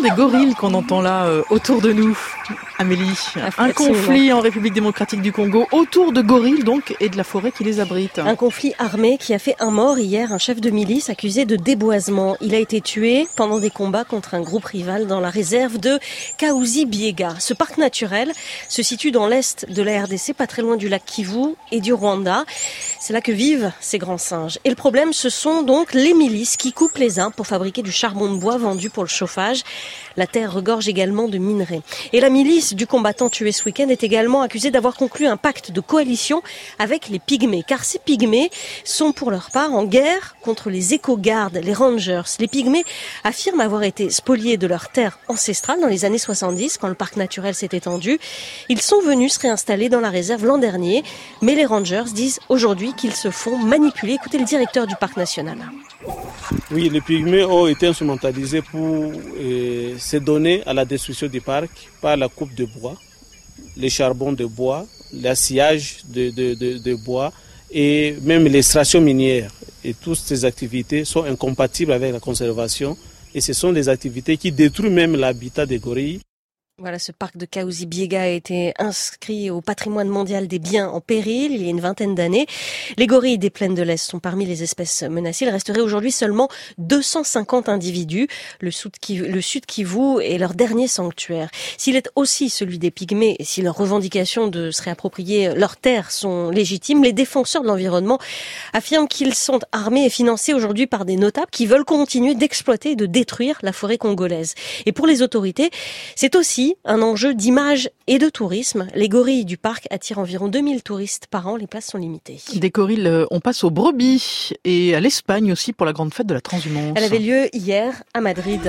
des gorilles qu'on entend là autour de nous, Amélie. Un conflit en République démocratique du Congo autour de gorilles donc et de la forêt qui les abrite. Un conflit armé qui a fait un mort hier, un chef de milice accusé de déboisement. Il a été tué pendant des combats contre un groupe rival dans la réserve de Kahuzi-Biega. Ce parc naturel se situe dans l'est de la RDC, pas très loin du lac Kivu et du Rwanda. C'est là que vivent ces grands singes. Et le problème, ce sont donc les milices qui coupent les arbres pour fabriquer du charbon de bois vendu pour le chauffage. La terre regorge également de minerais. Et la milice du combattant tué ce week-end est également accusée d'avoir conclu un pacte de coalition avec les pygmées. Car ces pygmées sont pour leur part en guerre contre les éco-gardes, les rangers. Les pygmées affirment avoir été spoliés de leur terre ancestrale dans les années 70, quand le parc naturel s'est étendu. Ils sont venus se réinstaller dans la réserve l'an dernier. Mais les rangers disent aujourd'hui qu'ils se font manipuler. Écoutez le directeur du parc national. Oui, les pygmées ont été instrumentalisés pour se donner à la destruction du parc par la coupe de bois, les charbons de bois, l'assillage de bois et même l'extraction minière. Et toutes ces activités sont incompatibles avec la conservation et ce sont des activités qui détruisent même l'habitat des gorilles. Voilà, ce parc de Kahuzi-Biega a été inscrit au patrimoine mondial des biens en péril il y a une vingtaine d'années. Les gorilles des plaines de l'Est sont parmi les espèces menacées. Il resterait aujourd'hui seulement 250 individus. Le Sud Kivu est leur dernier sanctuaire. S'il est aussi celui des pygmées et si leurs revendications de se réapproprier leurs terres sont légitimes, les défenseurs de l'environnement affirment qu'ils sont armés et financés aujourd'hui par des notables qui veulent continuer d'exploiter et de détruire la forêt congolaise. Et pour les autorités, c'est aussi un enjeu d'image et de tourisme. Les gorilles du parc attirent environ 2000 touristes par an. Les places sont limitées. Des gorilles, on passe aux brebis et à l'Espagne aussi pour la grande fête de la transhumance. Elle avait lieu hier à Madrid.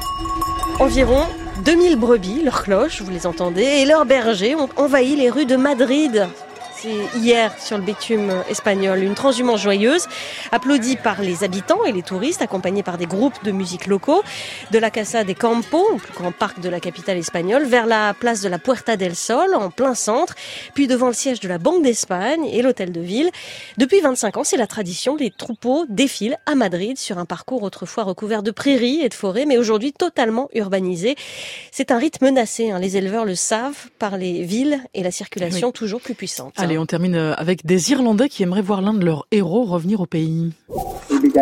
Environ 2000 brebis, leurs cloches, vous les entendez, et leurs bergers ont envahi les rues de Madrid. C'est hier sur le bitume espagnol, une transhumance joyeuse, applaudie par les habitants et les touristes, accompagnés par des groupes de musique locaux, de la Casa de Campo, le plus grand parc de la capitale espagnole, vers la place de la Puerta del Sol, en plein centre, puis devant le siège de la Banque d'Espagne et l'hôtel de ville. Depuis 25 ans, c'est la tradition, les troupeaux défilent à Madrid sur un parcours autrefois recouvert de prairies et de forêts, mais aujourd'hui totalement urbanisé. C'est un rite menacé, les éleveurs le savent, par les villes et la circulation toujours plus puissante. Allez, on termine avec des Irlandais qui aimeraient voir l'un de leurs héros revenir au pays. We began.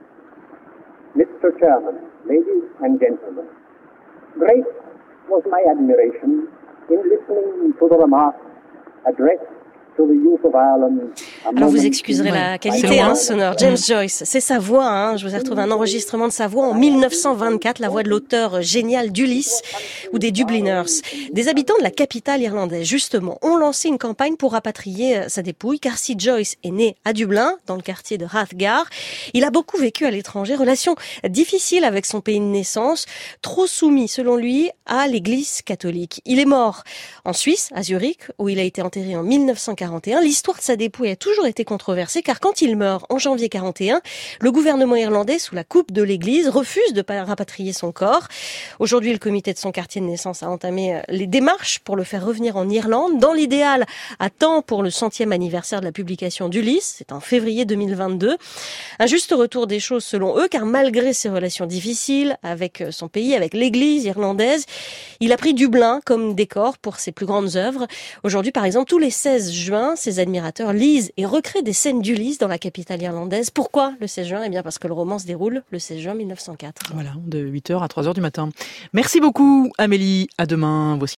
Mr. Chairman, ladies and gentlemen, great was my admiration in listening to the remarks addressed to the youth of Ireland. Alors vous excuserez la qualité sonore. James Joyce, c'est sa voix. Je vous ai retrouvé un enregistrement de sa voix en 1924, la voix de l'auteur génial d'Ulysse ou des Dubliners. Des habitants de la capitale irlandaise, justement, ont lancé une campagne pour rapatrier sa dépouille, car si Joyce est né à Dublin, dans le quartier de Rathgar, il a beaucoup vécu à l'étranger, relation difficile avec son pays de naissance, trop soumis, selon lui, à l'église catholique. Il est mort en Suisse, à Zurich, où il a été enterré en 1941. L'histoire de sa dépouille a toujours été controversée, car quand il meurt en janvier 41, le gouvernement irlandais, sous la coupe de l'église, refuse de rapatrier son corps. Aujourd'hui, le comité de son quartier de naissance a entamé les démarches pour le faire revenir en Irlande, dans l'idéal à temps pour le 100e anniversaire de la publication d'Ulysse, c'est en février 2022. Un juste retour des choses selon eux, car malgré ses relations difficiles avec son pays, avec l'église irlandaise, il a pris Dublin comme décor pour ses plus grandes œuvres. Aujourd'hui, par exemple, tous les 16 juin, ses admirateurs lisent et recréent des scènes d'Ulysse dans la capitale irlandaise. Pourquoi le 16 juin ? Eh bien parce que le roman se déroule le 16 juin 1904. Voilà, de 8h à 3h du matin. Merci beaucoup Amélie, à demain. Voici